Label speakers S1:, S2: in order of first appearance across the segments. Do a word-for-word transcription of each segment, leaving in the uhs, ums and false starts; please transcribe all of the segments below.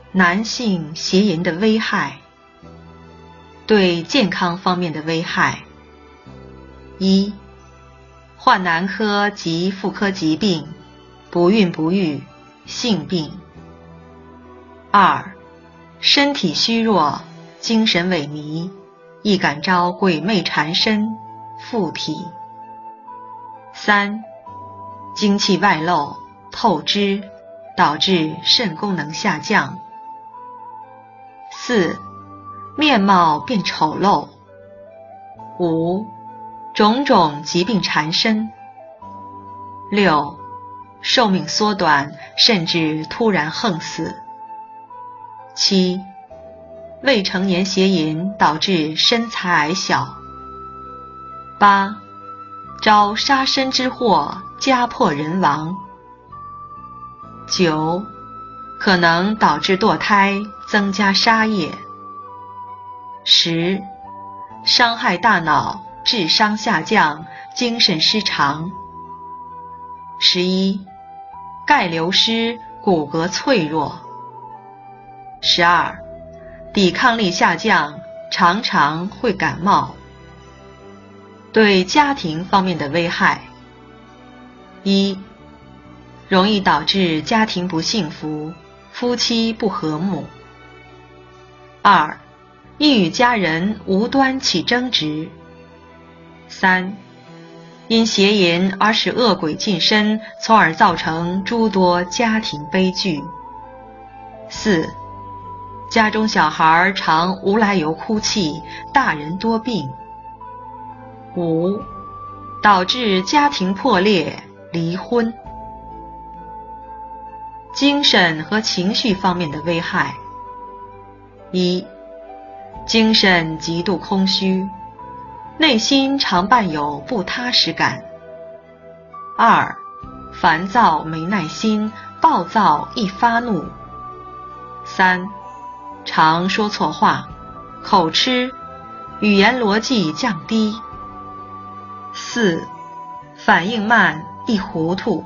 S1: 男性邪淫的危害。对健康方面的危害：一、患男科及妇科疾病，不孕不育，性病；二、身体虚弱，精神萎靡，易感召鬼魅缠身，附体；三、精气外漏，透支，导致肾功能下降；四、面貌变丑陋；五、种种疾病缠身；六、寿命缩短，甚至突然横死；七、未成年邪淫导致身材矮小；八、招杀身之祸，家破人亡；九、可能导致堕胎，增加杀业；十、伤害大脑，智商下降，精神失常；十一、钙流失，骨骼脆弱；十二、抵抗力下降，常常会感冒。对家庭方面的危害：一、容易导致家庭不幸福，夫妻不和睦；二、易与家人无端起争执；三、因邪淫而使恶鬼近身，从而造成诸多家庭悲剧；四、家中小孩常无来由哭泣，大人多病；五、导致家庭破裂，离婚。精神和情绪方面的危害：一、精神极度空虚，内心常伴有不踏实感；二、烦躁没耐心，暴躁易发怒；三、常说错话，口吃，语言逻辑降低；四、反应慢，易糊涂；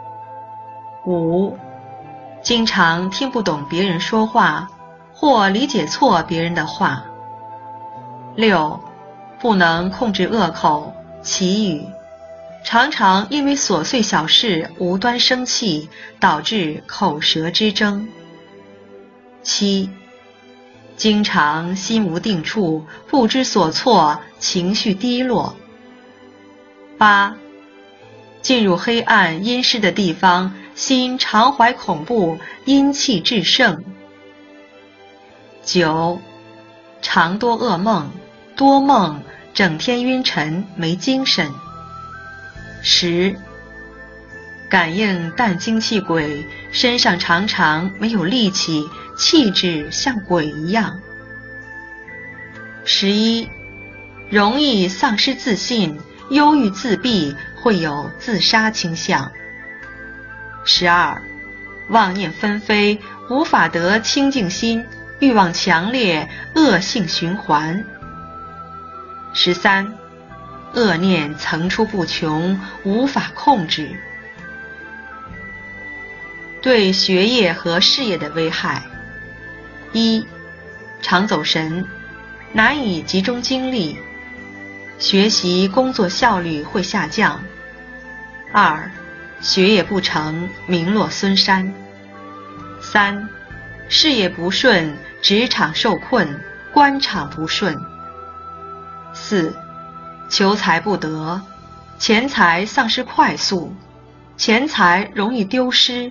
S1: 五、经常听不懂别人说话，或理解错别人的话；六、不能控制恶口、绮语，常常因为琐碎小事无端生气，导致口舌之争；七、经常心无定处，不知所措，情绪低落；八、进入黑暗阴湿的地方，心常怀恐怖，阴气至盛；九、常多噩梦，多梦，整天晕沉，没精神；十、感应淡精气鬼，身上常常没有力气，气质像鬼一样；十一、容易丧失自信，忧郁自闭，会有自杀倾向；十二、妄念纷飞，无法得清净心，欲望强烈，恶性循环；十三、恶念层出不穷，无法控制。对学业和事业的危害：一、常走神，难以集中精力，学习工作效率会下降；二、学业不成，名落孙山；三、事业不顺，职场受困，官场不顺；四、求财不得，钱财丧失快速，钱财容易丢失；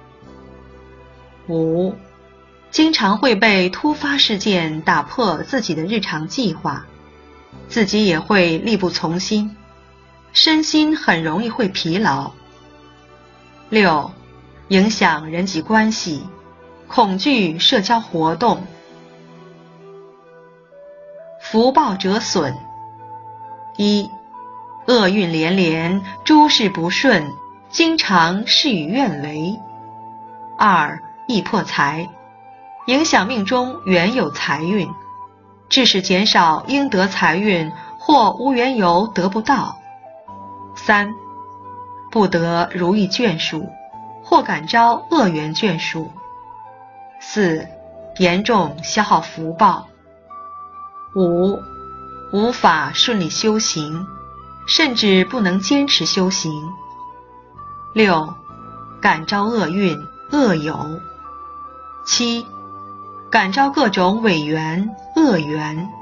S1: 五、经常会被突发事件打破自己的日常计划，自己也会力不从心，身心很容易会疲劳；六、影响人际关系，恐惧社交活动。福报折损：一、厄运连连，诸事不顺，经常事与愿违；二、易破财，影响命中原有财运，致使减少应得财运，或无缘由得不到；三、不得如意眷属，或感召恶缘眷属； 四、严重消耗福报。五、无法顺利修行，甚至不能坚持修行。六、感召厄运、恶友。七、感召各种违缘、恶缘。